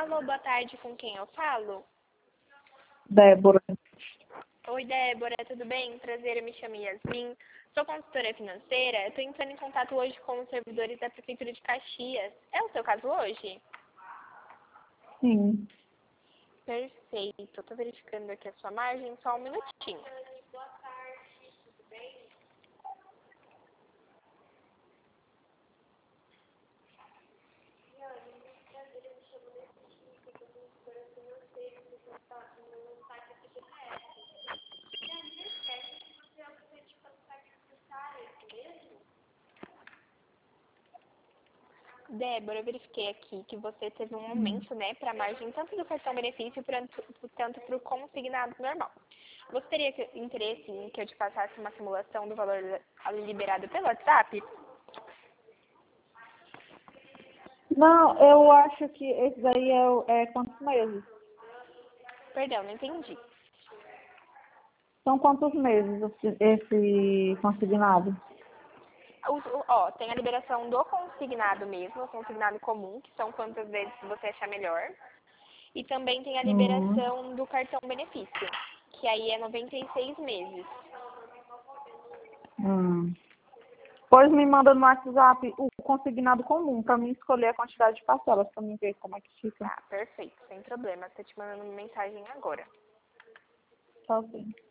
Alô, boa tarde, com quem eu falo? Débora. Oi, Débora, tudo bem? Prazer, eu me chamo Yasmin. Sou consultora financeira. Estou entrando em contato hoje com os servidores da Prefeitura de Caxias. É o seu caso hoje? Sim. Perfeito. Estou verificando aqui a sua margem, só um minutinho. Débora, eu verifiquei aqui que você teve um aumento, né, para a margem tanto do cartão benefício tanto para o consignado normal. Você teria interesse em que eu te passasse uma simulação do valor liberado pelo WhatsApp? Não, eu acho que esse daí é quantos meses? Perdão, não entendi. São quantos meses esse consignado? Tem a liberação do consignado mesmo, o consignado comum, que são quantas vezes você achar melhor. E também tem a Hum. liberação do cartão benefício, que aí é 96 meses. Hum. Pois me manda no WhatsApp o consignado comum, para mim escolher a quantidade de parcelas, para mim ver como é que fica. Tá, perfeito, sem problema. Tô te mandando uma mensagem agora. Tá bem.